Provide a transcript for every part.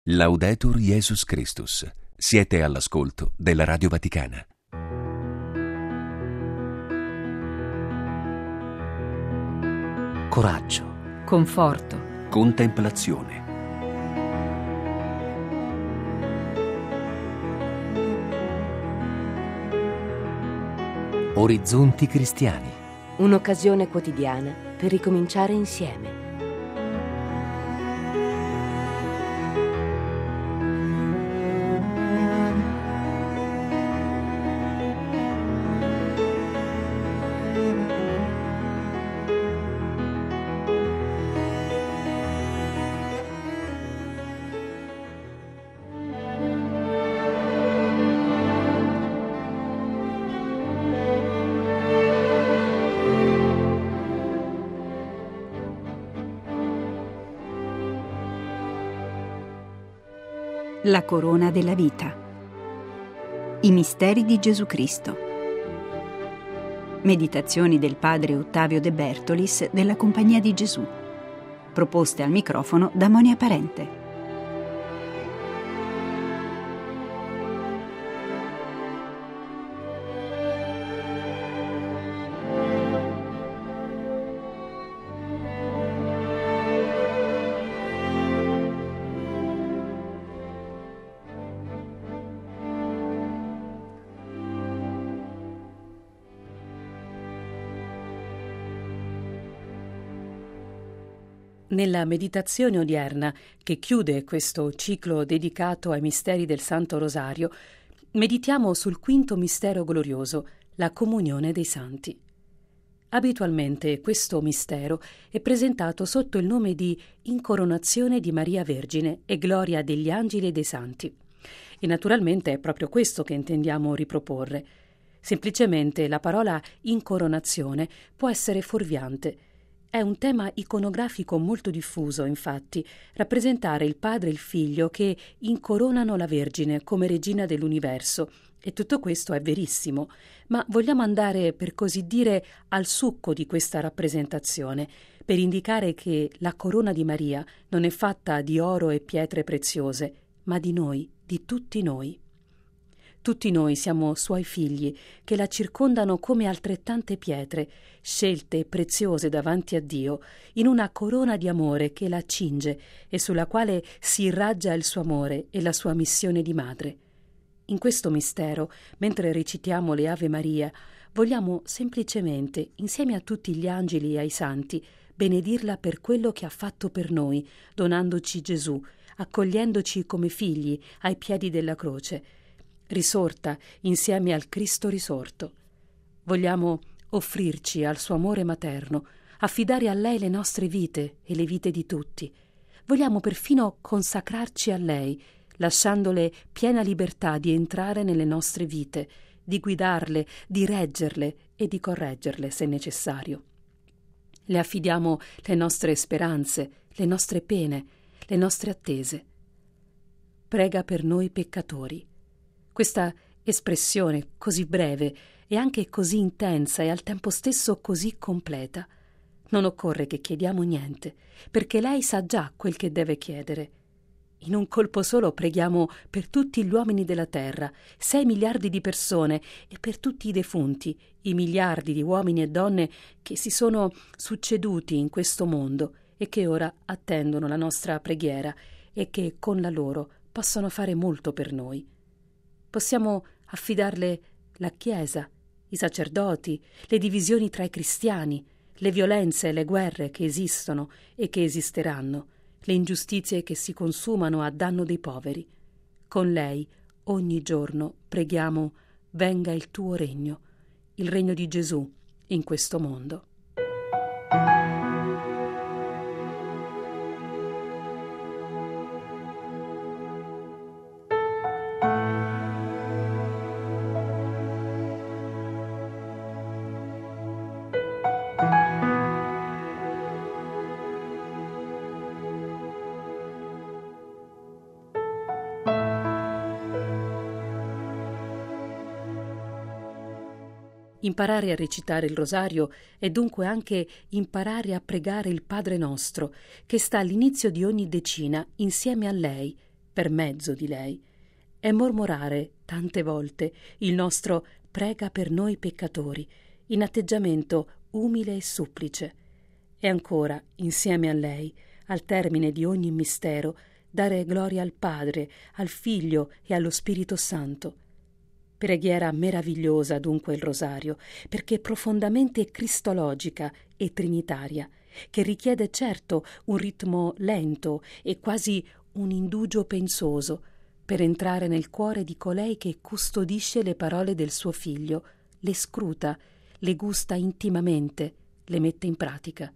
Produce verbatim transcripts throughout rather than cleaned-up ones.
Laudetur Jesus Christus. Siete all'ascolto della Radio Vaticana. Coraggio, conforto, Contemplazione. orizzonti cristiani. Un'occasione quotidiana per ricominciare insieme. la corona della vita. I misteri di Gesù Cristo. Meditazioni del padre Ottavio De Bertolis della Compagnia di Gesù. Proposte al microfono da Monia Parente. Nella meditazione odierna, che chiude questo ciclo dedicato ai misteri del Santo Rosario, meditiamo sul quinto mistero glorioso, la comunione dei santi. Abitualmente questo mistero è presentato sotto il nome di Incoronazione di Maria Vergine e Gloria degli angeli e dei santi. E naturalmente è proprio questo che intendiamo riproporre. Semplicemente la parola incoronazione può essere fuorviante. È un tema iconografico molto diffuso, infatti, rappresentare il padre e il figlio che incoronano la Vergine come regina dell'universo. E tutto questo è verissimo, ma vogliamo andare, per così dire, al succo di questa rappresentazione, per indicare che la corona di Maria non è fatta di oro e pietre preziose, ma di noi, di tutti noi. Tutti noi siamo suoi figli, che la circondano come altrettante pietre, scelte e preziose davanti a Dio, in una corona di amore che la cinge e sulla quale si irraggia il suo amore e la sua missione di madre. In questo mistero, mentre recitiamo le Ave Maria, vogliamo semplicemente, insieme a tutti gli angeli e ai santi, benedirla per quello che ha fatto per noi, donandoci Gesù, accogliendoci come figli ai piedi della croce, risorta insieme al Cristo risorto. Vogliamo offrirci al suo amore materno, affidare a lei le nostre vite e le vite di tutti. Vogliamo perfino consacrarci a lei, lasciandole piena libertà di entrare nelle nostre vite, di guidarle, di reggerle e di correggerle se necessario. Le affidiamo le nostre speranze, le nostre pene, le nostre attese. Prega per noi peccatori. Questa espressione così breve e anche così intensa e al tempo stesso così completa. Non occorre che chiediamo niente, perché lei sa già quel che deve chiedere. In un colpo solo preghiamo per tutti gli uomini della terra, sei miliardi di persone, e per tutti i defunti, i miliardi di uomini e donne che si sono succeduti in questo mondo e che ora attendono la nostra preghiera e che con la loro possono fare molto per noi. Possiamo affidarle la Chiesa, i sacerdoti, le divisioni tra i cristiani, le violenze e le guerre che esistono e che esisteranno, le ingiustizie che si consumano a danno dei poveri. Con lei, ogni giorno, preghiamo: venga il tuo regno, il regno di Gesù in questo mondo. Imparare a recitare il rosario è dunque anche imparare a pregare il Padre nostro, che sta all'inizio di ogni decina insieme a lei, per mezzo di lei, è mormorare tante volte il nostro prega per noi peccatori, in atteggiamento umile e supplice, e ancora, insieme a lei, al termine di ogni mistero, dare gloria al Padre, al Figlio e allo Spirito Santo. Preghiera meravigliosa dunque il rosario, perché profondamente cristologica e trinitaria, che richiede certo un ritmo lento e quasi un indugio pensoso per entrare nel cuore di colei che custodisce le parole del suo Figlio, le scruta, le gusta intimamente, le mette in pratica.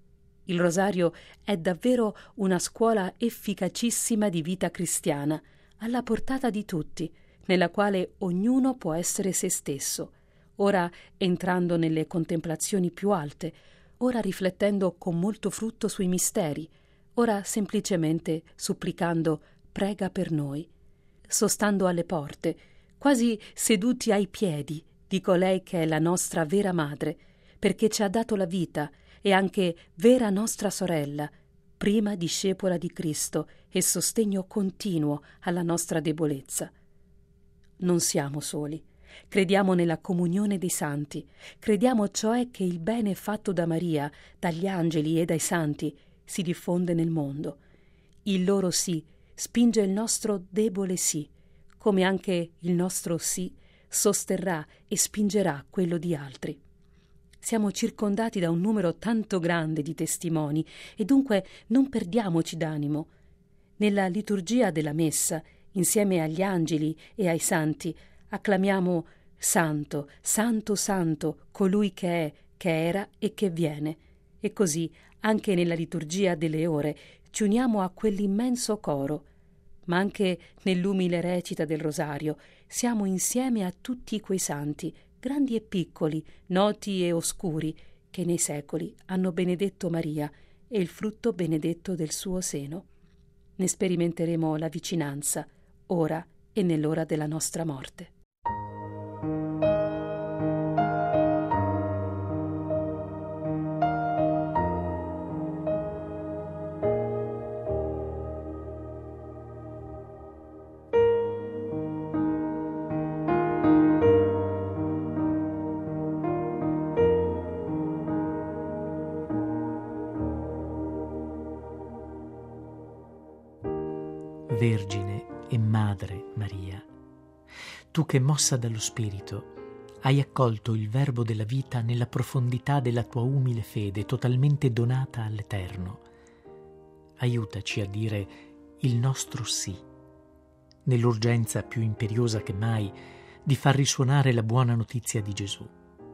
Il rosario è davvero una scuola efficacissima di vita cristiana, alla portata di tutti, nella quale ognuno può essere se stesso, ora entrando nelle contemplazioni più alte, ora riflettendo con molto frutto sui misteri, ora semplicemente supplicando «prega per noi», sostando alle porte, quasi seduti ai piedi di colei che è la nostra vera madre, perché ci ha dato la vita e anche vera nostra sorella, prima discepola di Cristo e sostegno continuo alla nostra debolezza. Non siamo soli. Crediamo nella comunione dei santi, crediamo cioè che il bene fatto da Maria, dagli angeli e dai santi si diffonde nel mondo. Il loro sì spinge il nostro debole sì, come anche il nostro sì sosterrà e spingerà quello di altri. Siamo circondati da un numero tanto grande di testimoni e dunque non perdiamoci d'animo. Nella liturgia della Messa, insieme agli angeli e ai santi, acclamiamo «Santo, Santo, Santo, colui che è, che era e che viene». E così, anche nella liturgia delle ore, ci uniamo a quell'immenso coro. Ma anche nell'umile recita del rosario siamo insieme a tutti quei santi, grandi e piccoli, noti e oscuri, che nei secoli hanno benedetto Maria e il frutto benedetto del suo seno. Ne sperimenteremo la vicinanza, ora e nell'ora della nostra morte. Vergine e Madre Maria, tu che mossa dallo Spirito hai accolto il Verbo della vita nella profondità della tua umile fede totalmente donata all'Eterno, aiutaci a dire il nostro sì, nell'urgenza più imperiosa che mai di far risuonare la buona notizia di Gesù.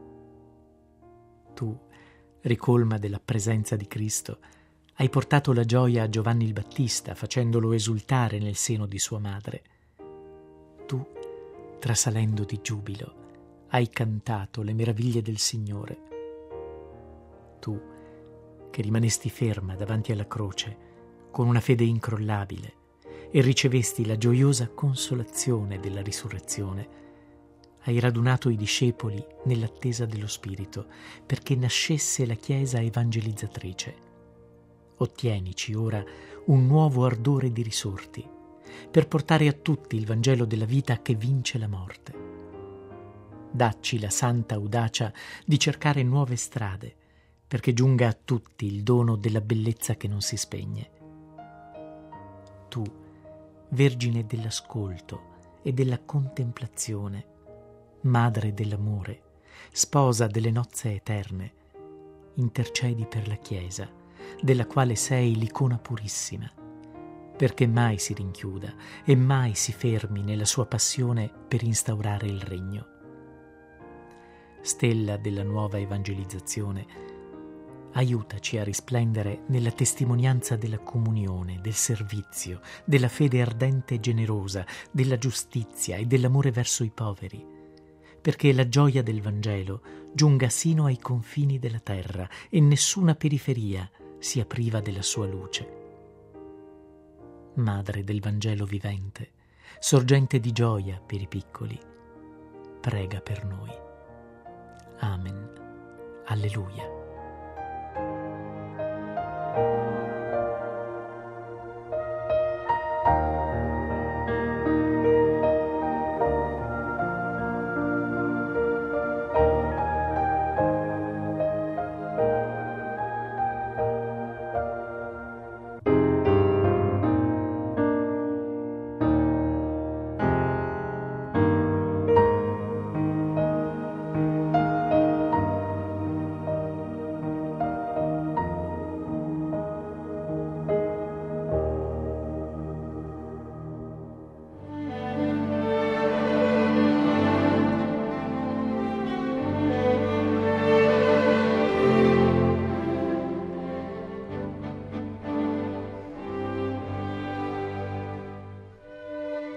Tu, ricolma della presenza di Cristo, hai portato la gioia a Giovanni il Battista, facendolo esultare nel seno di sua madre. Tu, trasalendo di giubilo, hai cantato le meraviglie del Signore. Tu, che rimanesti ferma davanti alla croce, con una fede incrollabile, e ricevesti la gioiosa consolazione della risurrezione, hai radunato i discepoli nell'attesa dello Spirito, perché nascesse la Chiesa evangelizzatrice. Ottienici ora un nuovo ardore di risorti, per portare a tutti il Vangelo della vita che vince la morte. Dacci la santa audacia di cercare nuove strade, perché giunga a tutti il dono della bellezza che non si spegne. Tu, Vergine dell'ascolto e della contemplazione, Madre dell'amore, Sposa delle nozze eterne, intercedi per la Chiesa, della quale sei l'icona purissima, perché mai si rinchiuda e mai si fermi nella sua passione per instaurare il regno. Stella della nuova evangelizzazione, aiutaci a risplendere nella testimonianza della comunione, del servizio, della fede ardente e generosa, della giustizia e dell'amore verso i poveri, perché la gioia del Vangelo giunga sino ai confini della terra e nessuna periferia sia priva della sua luce. Madre del Vangelo vivente, sorgente di gioia per i piccoli, prega per noi. Amen. Alleluia.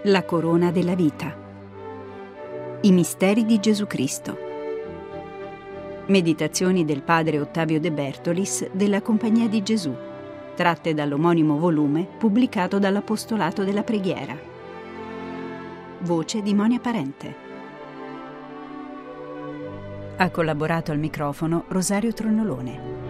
La corona della vita. I misteri di Gesù Cristo. Meditazioni del padre Ottavio De Bertolis della Compagnia di Gesù, tratte dall'omonimo volume pubblicato dall'Apostolato della Preghiera. Voce di Monia Parente. Ha collaborato al microfono Rosario Tronolone.